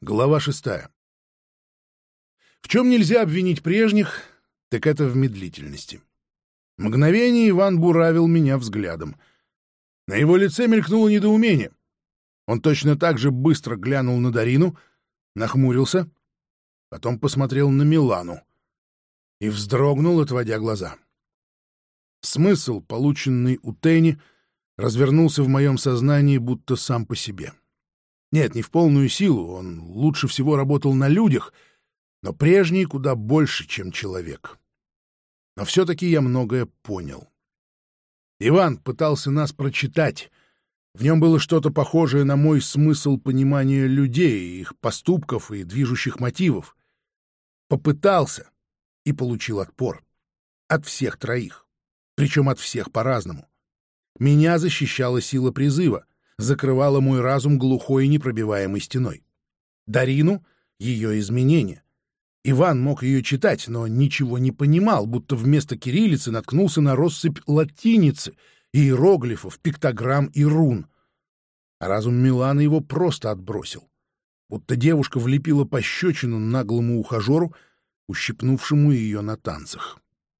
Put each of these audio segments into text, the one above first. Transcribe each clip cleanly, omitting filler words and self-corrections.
Глава 6. В чем нельзя обвинить прежних, так это в медлительности. Мгновение Иван буравил меня взглядом. На его лице мелькнуло недоумение. Он точно так же быстро глянул на Дарину, нахмурился, потом посмотрел на Милану и вздрогнул, отводя глаза. Смысл, полученный у Тени, развернулся в моем сознании будто сам по себе. Нет, не в полную силу, он лучше всего работал на людях, но прежний куда больше, чем человек. Но все-таки я многое понял. Иван пытался нас прочитать. В нем было что-то похожее на мой смысл понимания людей, их поступков и движущих мотивов. Попытался и получил отпор. От всех троих. Причем от всех по-разному. Меня защищала сила призыва, закрывала мой разум глухой и непробиваемой стеной. Дарину — ее изменения. Иван мог ее читать, но ничего не понимал, будто вместо кириллицы наткнулся на россыпь латиницы, иероглифов, пиктограмм и рун. А разум Миланы его просто отбросил. Будто девушка влепила пощечину наглому ухажеру, ущипнувшему ее на танцах.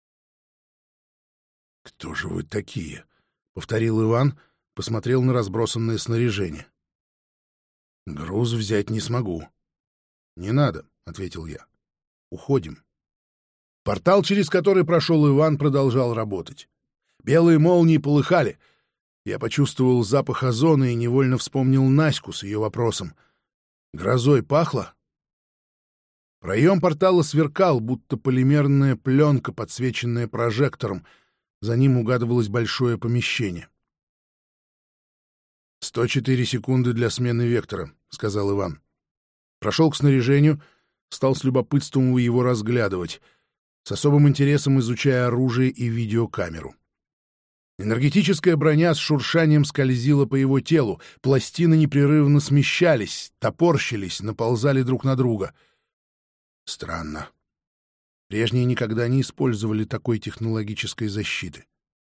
«Кто же вы такие?» — повторил Иван, посмотрел на разбросанное снаряжение. «Груз взять не смогу». «Не надо», — ответил я. «Уходим». Портал, через который прошел Иван, продолжал работать. Белые молнии полыхали. Я почувствовал запах озона и невольно вспомнил Наську с ее вопросом. «Грозой пахло?» Проем портала сверкал, будто полимерная пленка, подсвеченная прожектором. За ним угадывалось большое помещение. 104 секунды для смены вектора», — сказал Иван. Прошел к снаряжению, стал с любопытством его разглядывать, с особым интересом изучая оружие и видеокамеру. Энергетическая броня с шуршанием скользила по его телу, пластины непрерывно смещались, топорщились, наползали друг на друга. Странно. Прежние никогда не использовали такой технологической защиты.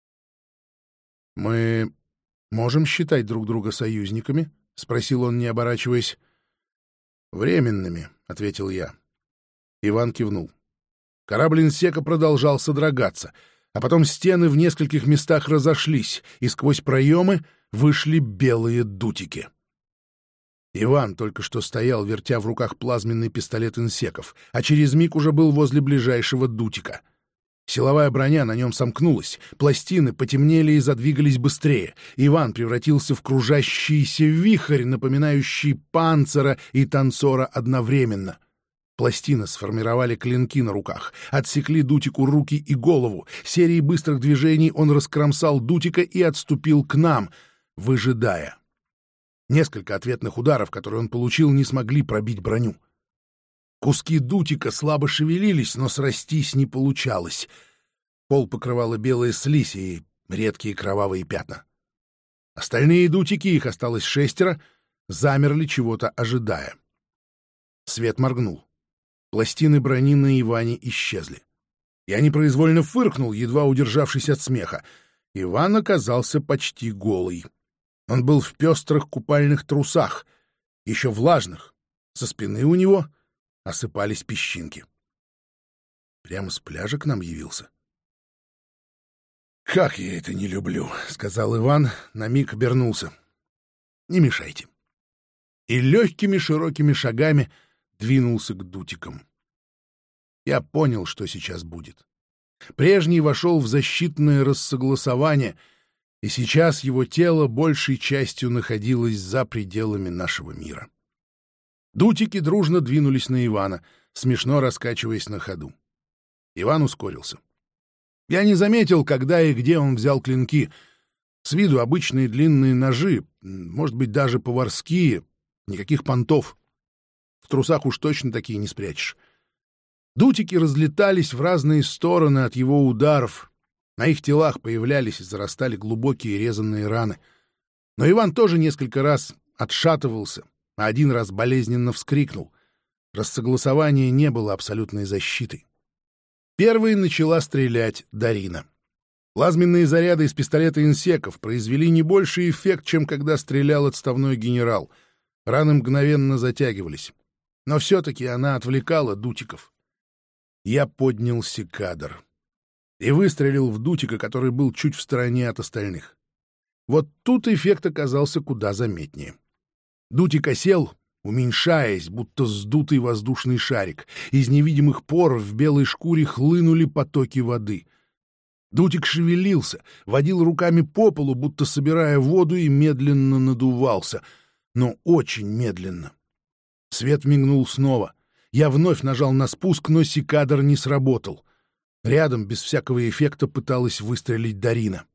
«Мы можем считать друг друга союзниками?» — спросил он, не оборачиваясь. «Временными», — ответил я. Иван кивнул. Корабль Инсека продолжал содрогаться, а потом стены в нескольких местах разошлись, и сквозь проемы вышли белые дутики. Иван только что стоял, вертя в руках плазменный пистолет Инсеков, а через миг уже был возле ближайшего дутика. Силовая броня на нем сомкнулась, пластины потемнели и задвигались быстрее. Иван превратился в кружащийся вихрь, напоминающий панцира и танцора одновременно. Пластины сформировали клинки на руках, отсекли дутику руки и голову. Серией быстрых движений он раскромсал дутика и отступил к нам, выжидая. Несколько ответных ударов, которые он получил, не смогли пробить броню. Куски дутика слабо шевелились, но срастись не получалось. Пол покрывала белая слизь и редкие кровавые пятна. Остальные дутики, их осталось 6, замерли, чего-то ожидая. Свет моргнул. Пластины брони на Иване исчезли. Я непроизвольно фыркнул, едва удержавшись от смеха. Иван оказался почти голый. Он был в пестрых купальных трусах, еще влажных. Со спины у него осыпались песчинки. Прямо с пляжа к нам явился. «Как я это не люблю», — сказал Иван, на миг обернулся. «Не мешайте». И легкими широкими шагами двинулся к дутикам. Я понял, что сейчас будет. Прежний вошел в защитное рассогласование, и сейчас его тело большей частью находилось за пределами нашего мира. Дутики дружно двинулись на Ивана, смешно раскачиваясь на ходу. Иван ускорился. Я не заметил, когда и где он взял клинки. С виду обычные длинные ножи, может быть, даже поварские, никаких понтов. В трусах уж точно такие не спрячешь. Дутики разлетались в разные стороны от его ударов. На их телах появлялись и зарастали глубокие резанные раны. Но Иван тоже несколько раз отшатывался, а один раз болезненно вскрикнул. Рассогласование не было абсолютной защитой. Первой начала стрелять Дарина. Плазменные заряды из пистолета Инсеков произвели не больший эффект, чем когда стрелял отставной генерал. Раны мгновенно затягивались. но все-таки она отвлекала Дутиков. Я поднял секадр и выстрелил в Дутика, который был чуть в стороне от остальных. Вот тут эффект оказался куда заметнее. Дутик осел, уменьшаясь, будто сдутый воздушный шарик. Из невидимых пор в белой шкуре хлынули потоки воды. Дутик шевелился, водил руками по полу, будто собирая воду, и медленно надувался, но очень медленно. Свет мигнул снова. Я вновь нажал на спуск, но секадр не сработал. Рядом, без всякого эффекта, пыталась выстрелить Дарина.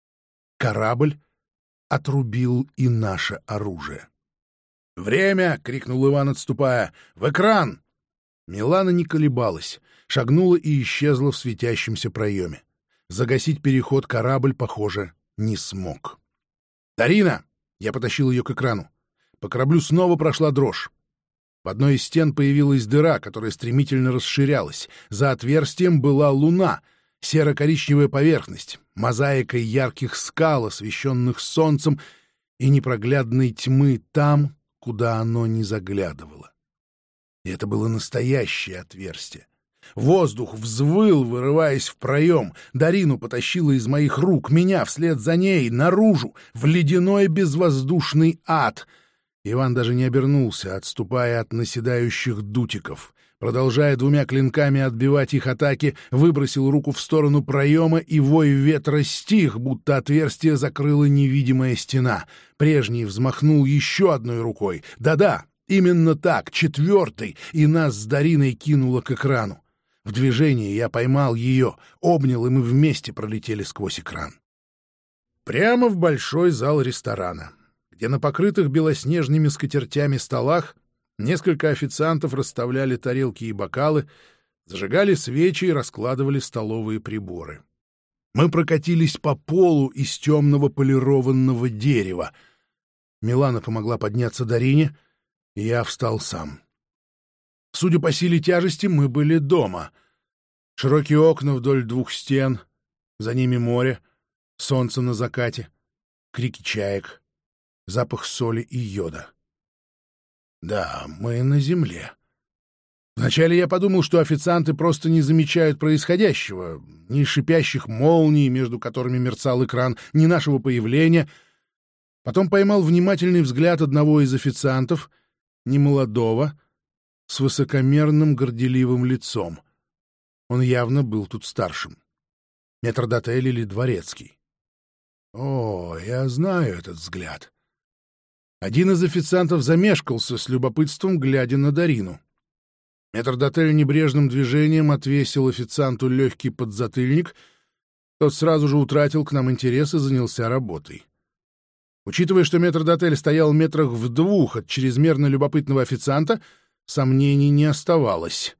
Корабль отрубил и наше оружие. «Время!» — крикнул Иван, отступая. «В экран!» Милана не колебалась, шагнула и исчезла в светящемся проеме. Загасить переход корабль, похоже, не смог. «Дарина!» — я потащил ее к экрану. По кораблю снова прошла дрожь. В одной из стен появилась дыра, которая стремительно расширялась. За отверстием была луна, серо-коричневая поверхность, мозаикой ярких скал, освещенных солнцем, и непроглядной тьмы там, куда оно не заглядывало. И это было настоящее отверстие. Воздух взвыл, вырываясь в проем. Дарину потащило из моих рук, меня вслед за ней, наружу, в ледяной безвоздушный ад. Иван даже не обернулся, отступая от наседающих Дутиков. Продолжая двумя клинками отбивать их атаки, выбросил руку в сторону проема, и вой ветра стих, будто отверстие закрыла невидимая стена. Прежний взмахнул еще одной рукой. Да-да, именно так, четвертой, и нас с Дариной кинуло к экрану. В движении я поймал ее, обнял, и мы вместе пролетели сквозь экран. Прямо в большой зал ресторана, где на покрытых белоснежными скатертями столах несколько официантов расставляли тарелки и бокалы, зажигали свечи и раскладывали столовые приборы. Мы прокатились по полу из темного полированного дерева. Милана помогла подняться Дарине, и я встал сам. Судя по силе тяжести, мы были дома. Широкие окна вдоль двух стен, за ними море, солнце на закате, крики чаек, запах соли и йода. Да, мы на земле. Вначале я подумал, что официанты просто не замечают происходящего, ни шипящих молний, между которыми мерцал экран, ни нашего появления. Потом поймал внимательный взгляд одного из официантов, немолодого, с высокомерным горделивым лицом. Он явно был тут старшим. Метрдотель или дворецкий. О, я знаю этот взгляд. Один из официантов замешкался с любопытством, глядя на Дарину. Метрдотель небрежным движением отвесил официанту легкий подзатыльник. Тот сразу же утратил к нам интерес и занялся работой. Учитывая, что метрдотель стоял метрах в двух от чрезмерно любопытного официанта, сомнений не оставалось.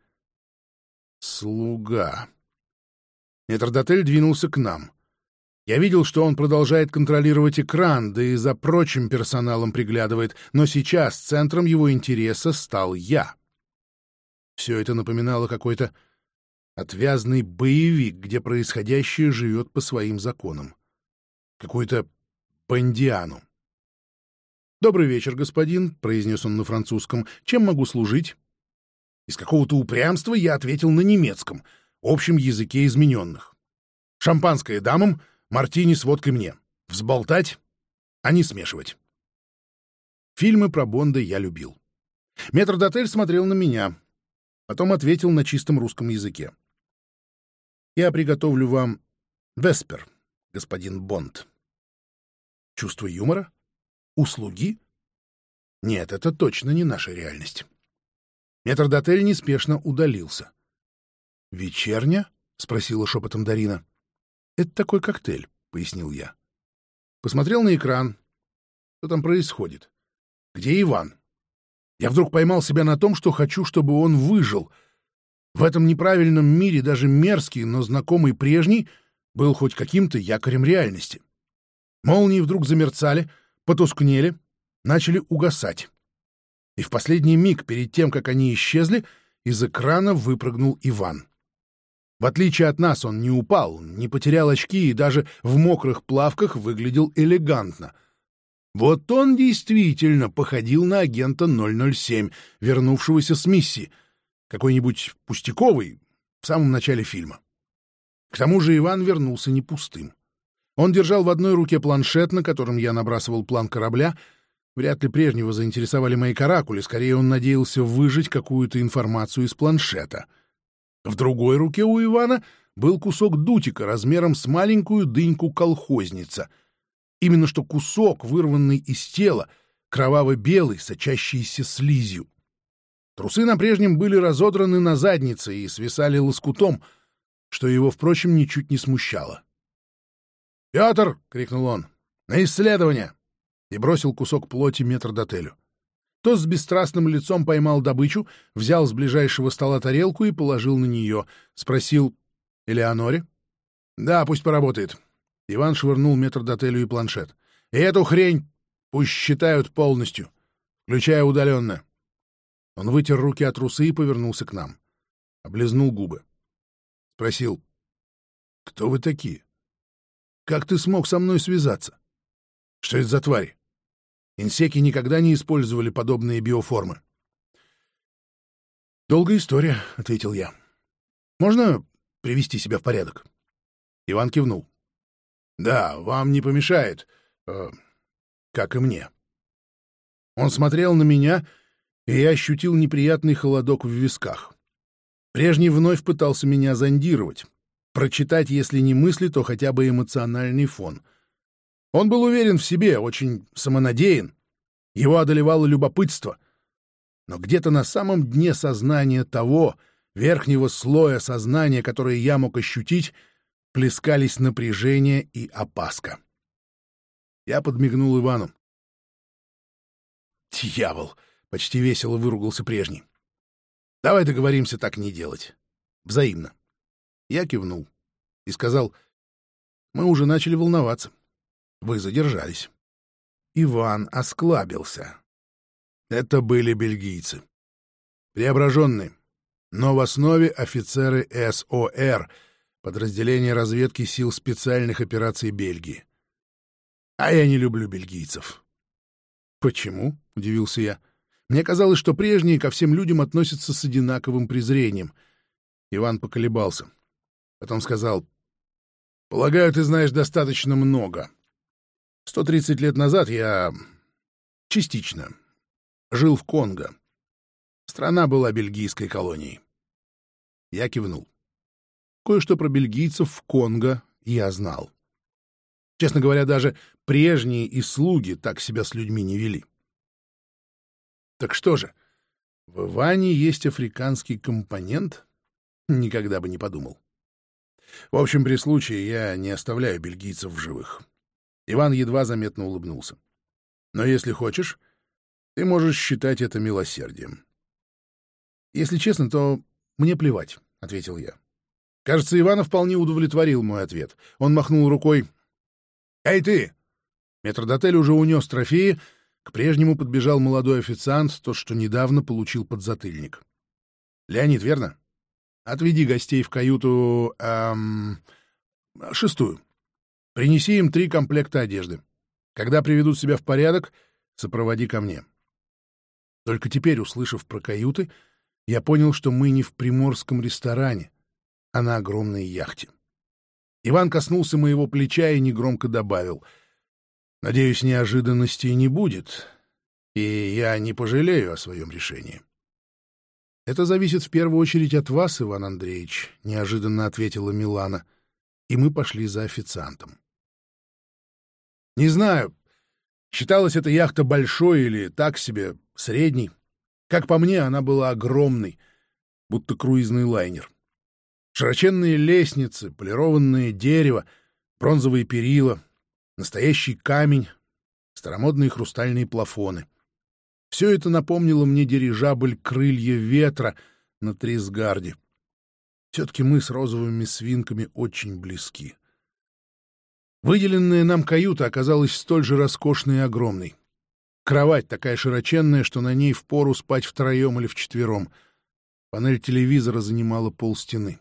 Слуга. Метрдотель двинулся к нам. Я видел, что он продолжает контролировать экран, да и за прочим персоналом приглядывает, но сейчас центром его интереса стал я. Все это напоминало какой-то отвязный боевик, где происходящее живет по своим законам. Какой-то Бондиану. «Добрый вечер, господин», — произнес он на французском. «Чем могу служить?» Из какого-то упрямства я ответил на немецком, общем языке измененных. «Шампанское дамам, мартини с водкой мне. Взболтать, а не смешивать». Фильмы про Бонда я любил. Метрдотель смотрел на меня, потом ответил на чистом русском языке. «Я приготовлю вам веспер, господин Бонд». Чувство юмора? Услуги? Нет, это точно не наша реальность. Метрдотель неспешно удалился. «Вечерня?» — спросила шепотом Дарина. «Это такой коктейль», — пояснил я. Посмотрел на экран. Что там происходит? Где Иван? Я вдруг поймал себя на том, что хочу, чтобы он выжил. В этом неправильном мире даже мерзкий, но знакомый прежний был хоть каким-то якорем реальности. Молнии вдруг замерцали, потускнели, начали угасать. И в последний миг, перед тем, как они исчезли, из экрана выпрыгнул Иван. В отличие от нас, он не упал, не потерял очки и даже в мокрых плавках выглядел элегантно. Вот он действительно походил на агента 007, вернувшегося с миссии, какой-нибудь пустяковый в самом начале фильма. К тому же Иван вернулся не пустым. Он держал в одной руке планшет, на котором я набрасывал план корабля. Вряд ли прежнего заинтересовали мои каракули, скорее он надеялся выжать какую-то информацию из планшета. В другой руке у Ивана был кусок дутика размером с маленькую дыньку-колхозница. Именно что кусок, вырванный из тела, кроваво-белый, сочащийся слизью. Трусы на прежнем были разодраны на заднице и свисали лоскутом, что его, впрочем, ничуть не смущало. «Петр!» — крикнул он. «На исследование!» И бросил кусок плоти метрдотелю. Тот с бесстрастным лицом поймал добычу, взял с ближайшего стола тарелку и положил на нее. Спросил: «Элеоноре?» «Да, пусть поработает». Иван швырнул метрдотелю и планшет. «И эту хрень пусть считают полностью, включая удаленно». Он вытер руки от трусы и повернулся к нам. Облизнул губы. Спросил: «Кто вы такие? Как ты смог со мной связаться? Что это за твари? Инсеки никогда не использовали подобные биоформы». «Долгая история», — ответил я. «Можно привести себя в порядок?» Иван кивнул. «Да, вам не помешает, как и мне». Он смотрел на меня, и я ощутил неприятный холодок в висках. Прежний вновь пытался меня зондировать, прочитать, если не мысли, то хотя бы эмоциональный фон. Он был уверен в себе, очень самонадеян. Его одолевало любопытство. Но где-то на самом дне сознания того, верхнего слоя сознания, которое я мог ощутить, плескались напряжение и опаска. Я подмигнул Ивану. «Дьявол!» — почти весело выругался прежний. «Давай договоримся так не делать. Взаимно». Я кивнул и сказал: «Мы уже начали волноваться. Вы задержались». Иван осклабился. Это были бельгийцы. Преображенные, но в основе офицеры СОР, подразделение разведки сил специальных операций Бельгии. А я не люблю бельгийцев. «Почему?» — удивился я. Мне казалось, что прежние ко всем людям относятся с одинаковым презрением. Иван поколебался. Потом сказал: «Полагаю, ты знаешь достаточно много. 130 лет назад я частично жил в Конго. Страна была бельгийской колонией». Я кивнул. Кое-что про бельгийцев в Конго я знал. Честно говоря, даже прежние и слуги так себя с людьми не вели. Так что же, в Иване есть африканский компонент? Никогда бы не подумал. В общем, при случае я не оставляю бельгийцев в живых. Иван едва заметно улыбнулся. Но если хочешь, ты можешь считать это милосердием. Если честно, то мне плевать, — ответил я. Кажется, Ивана вполне удовлетворил мой ответ. Он махнул рукой. «Эй, ты!» Метрдотель уже унес трофеи. К прежнему подбежал молодой официант, тот, что недавно получил подзатыльник. «Леонид, верно? Отведи гостей в каюту... 6. Принеси им 3 комплекта одежды. Когда приведут себя в порядок, сопроводи ко мне». Только теперь, услышав про каюты, я понял, что мы не в приморском ресторане, а на огромной яхте. Иван коснулся моего плеча и негромко добавил: «Надеюсь, неожиданностей не будет, и я не пожалею о своем решении». «Это зависит в первую очередь от вас, Иван Андреевич», — неожиданно ответила Милана, и мы пошли за официантом. Не знаю, считалась эта яхта большой или так себе, средней. Как по мне, она была огромной, будто круизный лайнер. Широченные лестницы, полированное дерево, бронзовые перила, настоящий камень, старомодные хрустальные плафоны. Все это напомнило мне дирижабль «Крылья ветра» на Трисгарде. Все-таки мы с розовыми свинками очень близки. Выделенная нам каюта оказалась столь же роскошной и огромной. Кровать такая широченная, что на ней впору спать втроем или вчетвером. Панель телевизора занимала полстены.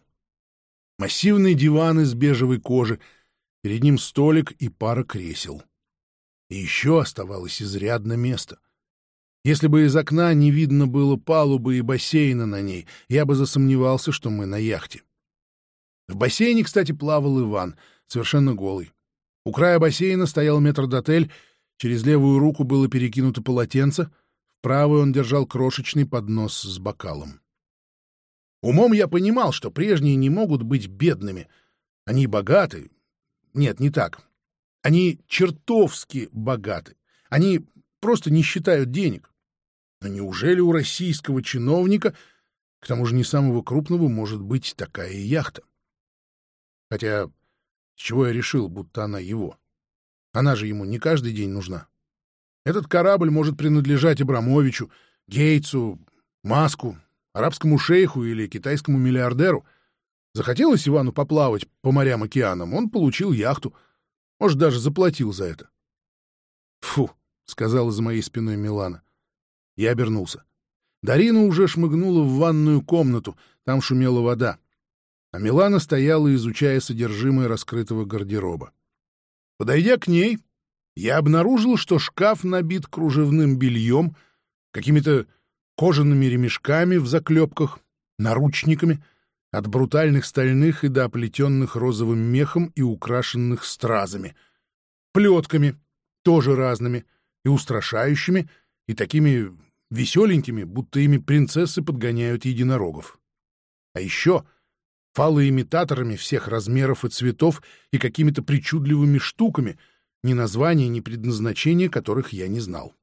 Массивный диван из бежевой кожи, перед ним столик и пара кресел. И еще оставалось изрядно места. Если бы из окна не видно было палубы и бассейна на ней, я бы засомневался, что мы на яхте. В бассейне, кстати, плавал Иван, совершенно голый. У края бассейна стоял метрдотель, через левую руку было перекинуто полотенце, в правую он держал крошечный поднос с бокалом. Умом я понимал, что прежние не могут быть бедными. Они богаты. Нет, не так. Они чертовски богаты. Они просто не считают денег. Но неужели у российского чиновника, к тому же не самого крупного, может быть такая яхта? Хотя, с чего я решил, будто она его? Она же ему не каждый день нужна. Этот корабль может принадлежать Абрамовичу, Гейтсу, Маску, арабскому шейху или китайскому миллиардеру. Захотелось Ивану поплавать по морям-океанам, он получил яхту, может, даже заплатил за это. «Фу», — сказала за моей спиной Милана. Я обернулся. Дарина уже шмыгнула в ванную комнату, там шумела вода. А Милана стояла, изучая содержимое раскрытого гардероба. Подойдя к ней, я обнаружил, что шкаф набит кружевным бельем, какими-то кожаными ремешками в заклепках, наручниками, от брутальных стальных и до оплетенных розовым мехом и украшенных стразами, плетками, тоже разными, и устрашающими, и такими веселенькими, будто ими принцессы подгоняют единорогов. А еще фалоимитаторами всех размеров и цветов и какими-то причудливыми штуками, ни названия, ни предназначения которых я не знал.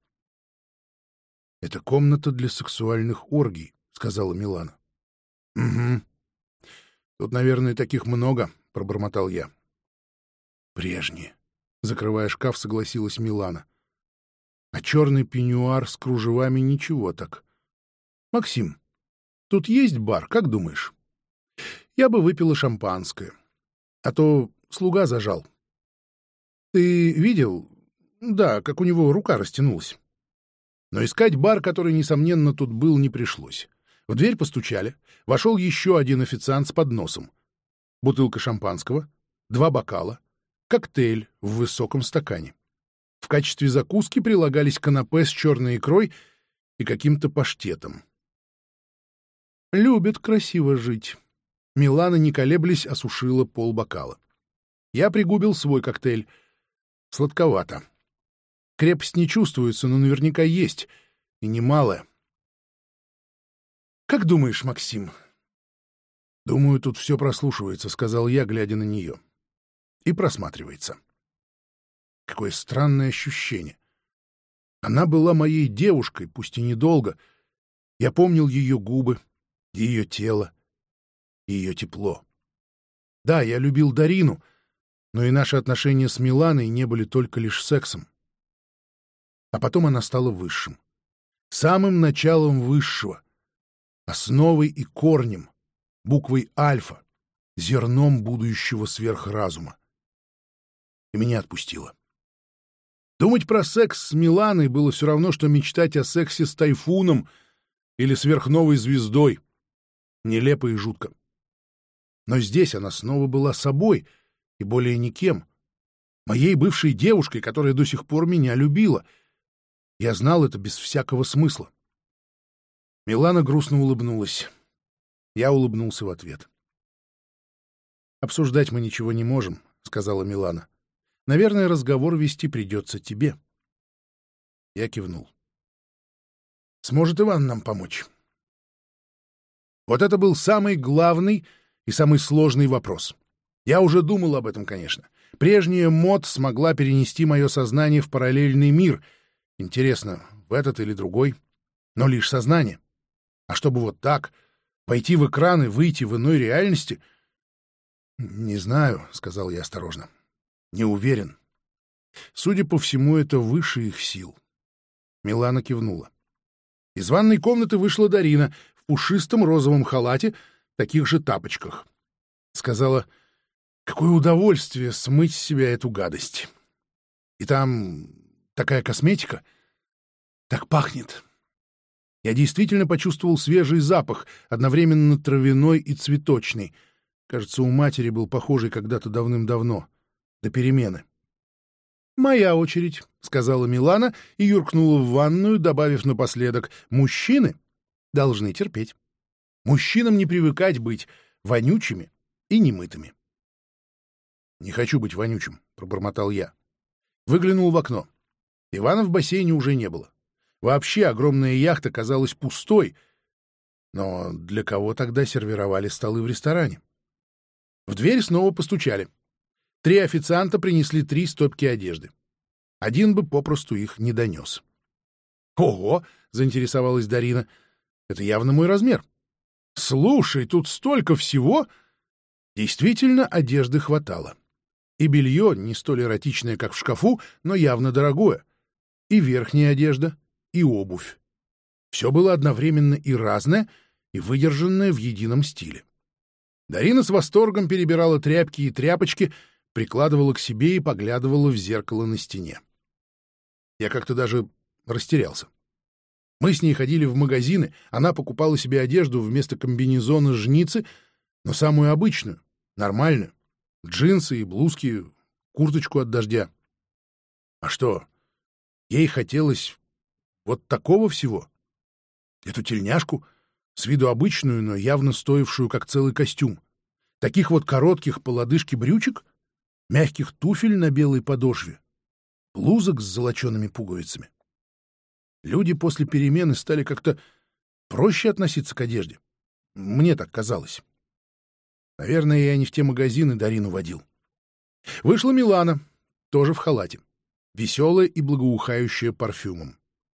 «Это комната для сексуальных оргий», — сказала Милана. «Угу. Тут, наверное, таких много», — пробормотал я. «Прежние», — закрывая шкаф, согласилась Милана. «А черный пеньюар с кружевами ничего так. Максим, тут есть бар, как думаешь? Я бы выпила шампанское, а то слуга зажал. Ты видел? Да, как у него рука растянулась». Но искать бар, который, несомненно, тут был, не пришлось. В дверь постучали. Вошел еще один официант с подносом. Бутылка шампанского, 2 бокала, коктейль в высоком стакане. В качестве закуски прилагались канапе с черной икрой и каким-то паштетом. Любят красиво жить. Милана, не колеблясь, осушила полбокала. Я пригубил свой коктейль. Сладковато. Крепость не чувствуется, но наверняка есть, и немалая. «Как думаешь, Максим?» «Думаю, тут все прослушивается», — сказал я, глядя на нее. «И просматривается. Какое странное ощущение. Она была моей девушкой, пусть и недолго. Я помнил ее губы, ее тело, ее тепло. Да, я любил Дарину, но и наши отношения с Миланой не были только лишь сексом. А потом она стала высшим. Самым началом высшего. Основой и корнем. Буквой альфа. Зерном будущего сверхразума. И меня отпустило. Думать про секс с Миланой было все равно, что мечтать о сексе с Тайфуном или сверхновой звездой. Нелепо и жутко. Но здесь она снова была собой и более никем. Моей бывшей девушкой, которая до сих пор меня любила. Я знал это без всякого смысла. Милана грустно улыбнулась. Я улыбнулся в ответ. «Обсуждать мы ничего не можем», — сказала Милана. «Наверное, разговор вести придется тебе». Я кивнул. «Сможет Иван нам помочь?» Вот это был самый главный и самый сложный вопрос. Я уже думал об этом, конечно. Прежняя Мод смогла перенести мое сознание в параллельный мир. Интересно, в этот или другой? Но лишь сознание. А чтобы вот так, пойти в экран и выйти в иной реальности? «Не знаю», — сказал я осторожно. «Не уверен. Судя по всему, это выше их сил». Милана кивнула. Из ванной комнаты вышла Дарина в пушистом розовом халате, таких же тапочках. Сказала: «Какое удовольствие смыть с себя эту гадость. И там такая косметика. Так пахнет». Я действительно почувствовал свежий запах, одновременно травяной и цветочный. Кажется, у матери был похожий когда-то давным-давно, до перемены. «Моя очередь», — сказала Милана и юркнула в ванную, добавив напоследок: «Мужчины должны терпеть. Мужчинам не привыкать быть вонючими и немытыми». «Не хочу быть вонючим», — пробормотал я. Выглянул в окно. Ивана в бассейне уже не было. Вообще огромная яхта казалась пустой. Но для кого тогда сервировали столы в ресторане? В дверь снова постучали. 3 официанта принесли 3 стопки одежды. Один бы попросту их не донес. «Ого!» — заинтересовалась Дарина. «Это явно мой размер. Слушай, тут столько всего!» Действительно, одежды хватало. И белье не столь эротичное, как в шкафу, но явно дорогое. И верхняя одежда, и обувь. Все было одновременно и разное, и выдержанное в едином стиле. Дарина с восторгом перебирала тряпки и тряпочки, прикладывала к себе и поглядывала в зеркало на стене. Я как-то даже растерялся. Мы с ней ходили в магазины, она покупала себе одежду вместо комбинезона жницы, но самую обычную, нормальную. Джинсы и блузки, курточку от дождя. А что, ей хотелось вот такого всего? Эту тельняшку, с виду обычную, но явно стоившую как целый костюм. Таких вот коротких по лодыжке брючек, мягких туфель на белой подошве, блузок с золочеными пуговицами. Люди после перемены стали как-то проще относиться к одежде. Мне так казалось. Наверное, я не в те магазины Дарину водил. Вышла Милана, тоже в халате, веселая и благоухающая парфюмом.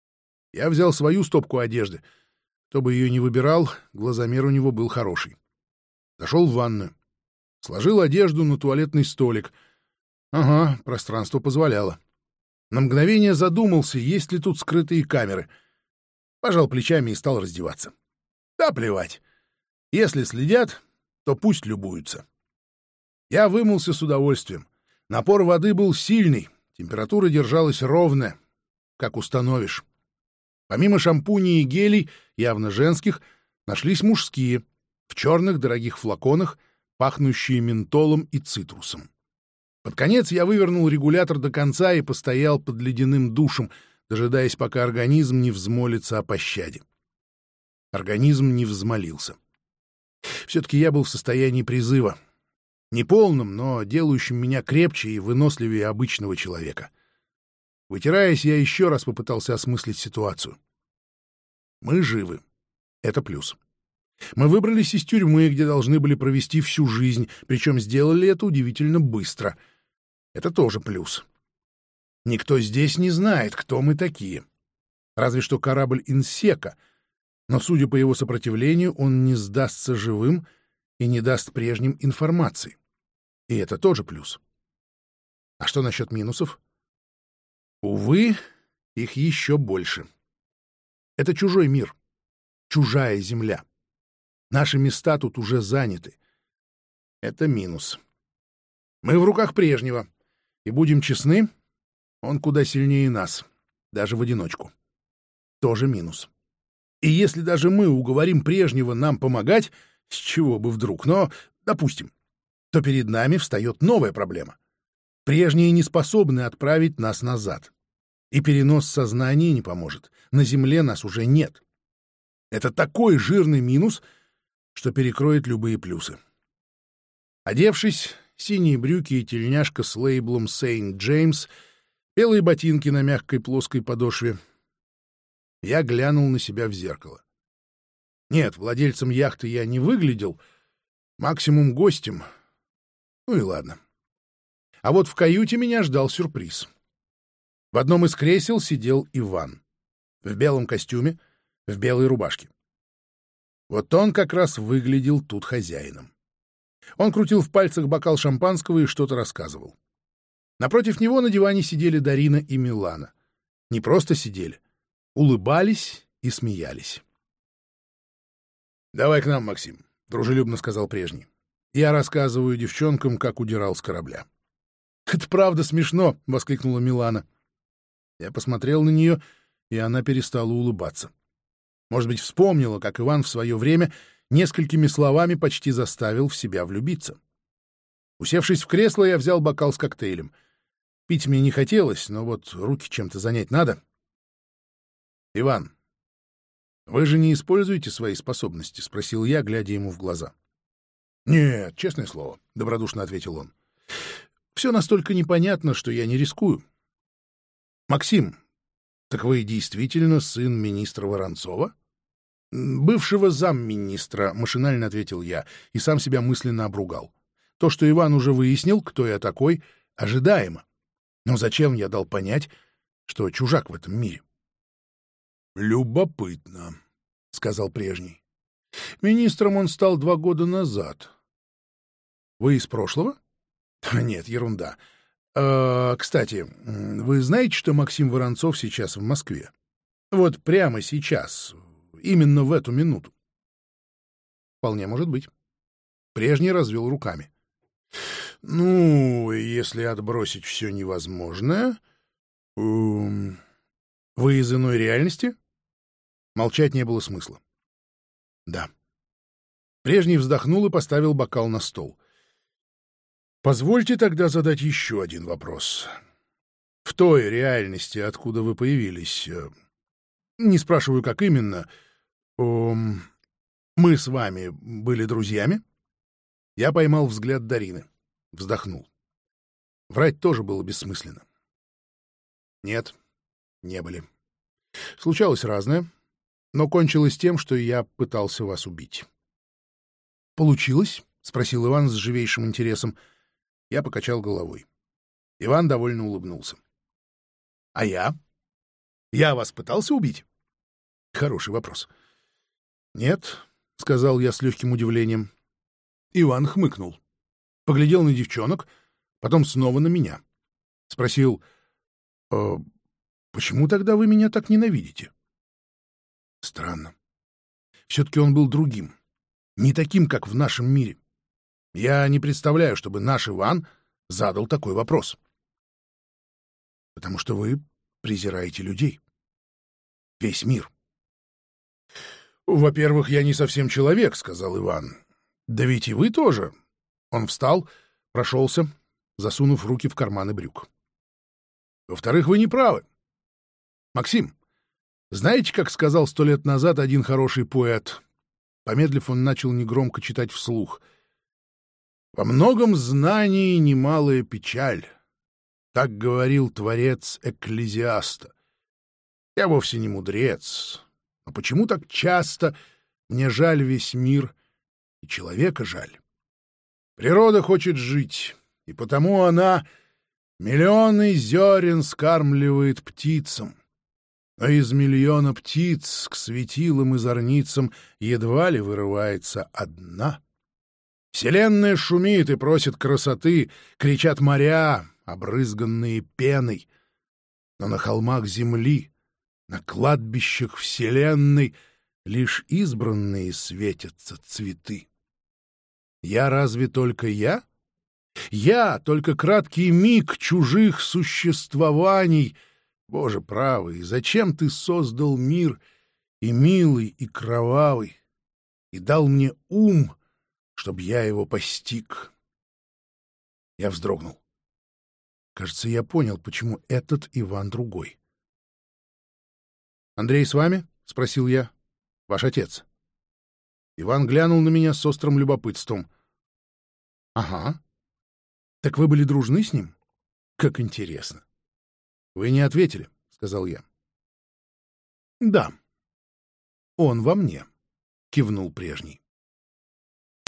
Я взял свою стопку одежды. Кто бы ее ни выбирал, глазомер у него был хороший. Зашел в ванную. Сложил одежду на туалетный столик. Ага, пространство позволяло. На мгновение задумался, есть ли тут скрытые камеры. Пожал плечами и стал раздеваться. Да плевать. Если следят, то пусть любуются. Я вымылся с удовольствием. Напор воды был сильный, температура держалась ровная, как установишь. Помимо шампуней и гелей, явно женских, нашлись мужские, в черных дорогих флаконах, пахнущие ментолом и цитрусом. Под конец я вывернул регулятор до конца и постоял под ледяным душем, дожидаясь, пока организм не взмолится о пощаде. Организм не взмолился. Все-таки я был в состоянии призыва. Неполном, но делающим меня крепче и выносливее обычного человека. Вытираясь, я еще раз попытался осмыслить ситуацию. Мы живы. Это плюс. Мы выбрались из тюрьмы, где должны были провести всю жизнь, причем сделали это удивительно быстро. Это тоже плюс. Никто здесь не знает, кто мы такие. Разве что корабль «Инсека», но, судя по его сопротивлению, он не сдастся живым и не даст прежним информации. И это тоже плюс. А что насчет минусов? Увы, их еще больше. Это чужой мир, чужая земля. Наши места тут уже заняты. Это минус. Мы в руках прежнего, и, будем честны, он куда сильнее нас, даже в одиночку. Тоже минус. И если даже мы уговорим прежнего нам помогать, с чего бы вдруг, но, допустим, то перед нами встает новая проблема. Прежние не способны отправить нас назад. И перенос сознания не поможет. На Земле нас уже нет. Это такой жирный минус, что перекроет любые плюсы. Одевшись, синие брюки и тельняшка с лейблом Saint James, белые ботинки на мягкой плоской подошве, я глянул на себя в зеркало. Нет, владельцем яхты я не выглядел, максимум гостем. Ну и ладно. А вот в каюте меня ждал сюрприз. В одном из кресел сидел Иван. В белом костюме, в белой рубашке. Вот он как раз выглядел тут хозяином. Он крутил в пальцах бокал шампанского и что-то рассказывал. Напротив него на диване сидели Дарина и Милана. Не просто сидели, улыбались и смеялись. «Давай к нам, Максим», — дружелюбно сказал прежний. «Я рассказываю девчонкам, как удирал с корабля». «Это правда смешно!» — воскликнула Милана. Я посмотрел на нее, и она перестала улыбаться. Может быть, вспомнила, как Иван в свое время несколькими словами почти заставил в себя влюбиться. Усевшись в кресло, я взял бокал с коктейлем. Пить мне не хотелось, но вот руки чем-то занять надо. — Иван, вы же не используете свои способности? — спросил я, глядя ему в глаза. — Нет, честное слово, — добродушно ответил он. — Все настолько непонятно, что я не рискую. — Максим, так вы действительно сын министра Воронцова? — Бывшего замминистра, — машинально ответил я и сам себя мысленно обругал. То, что Иван уже выяснил, кто я такой, ожидаемо. Но зачем я дал понять, что чужак в этом мире? — Любопытно, — сказал прежний. — Министром он стал 2 года назад. — Вы из прошлого? — Нет, ерунда. Кстати, вы знаете, что Максим Воронцов сейчас в Москве? Вот прямо сейчас, именно в эту минуту. — Вполне может быть. Прежний развел руками. — Ну, если отбросить все невозможное... Вы из иной реальности? Молчать не было смысла. — Да. Прежний вздохнул и поставил бокал на стол. — Позвольте тогда задать еще один вопрос. В той реальности, откуда вы появились, не спрашиваю, как именно, мы с вами были друзьями? Я поймал взгляд Дарины. Вздохнул. Врать тоже было бессмысленно. Нет, не были. Случалось разное, но кончилось тем, что я пытался вас убить. «Получилось?» — спросил Иван с живейшим интересом. Я покачал головой. Иван довольно улыбнулся. «А я? Я вас пытался убить?» «Хороший вопрос». «Нет», — сказал я с легким удивлением. Иван хмыкнул. Поглядел на девчонок, потом снова на меня. Спросил, «Почему тогда вы меня так ненавидите?» Странно. Все-таки он был другим, не таким, как в нашем мире. Я не представляю, чтобы наш Иван задал такой вопрос. Потому что вы презираете людей. Весь мир. «Во-первых, я не совсем человек», — сказал Иван. «Да ведь и вы тоже». Он встал, прошелся, засунув руки в карманы брюк. «Во-вторых, вы не правы. Максим, знаете, как сказал 100 лет назад один хороший поэт?» Помедлив, он начал негромко читать вслух. «Во многом знании немалая печаль. Так говорил творец Экклезиаста. Я вовсе не мудрец. Но почему так часто мне жаль весь мир, и человека жаль? Природа хочет жить, и потому она миллионы зерен скармливает птицам. Но из миллиона птиц к светилам и зорницам едва ли вырывается одна. Вселенная шумит и просит красоты, кричат моря, обрызганные пеной. Но на холмах земли, на кладбищах вселенной лишь избранные светятся цветы. Я разве только я? Я только краткий миг чужих существований. Боже правый, зачем ты создал мир и милый, и кровавый, и дал мне ум, чтоб я его постиг? Я вздрогнул. Кажется, я понял, почему этот Иван другой. «Андрей с вами?» — спросил я. «Ваш отец». Иван глянул на меня с острым любопытством. «Ага. Так вы были дружны с ним? Как интересно». «Вы не ответили», — сказал я. «Да. Он во мне», — кивнул прежний.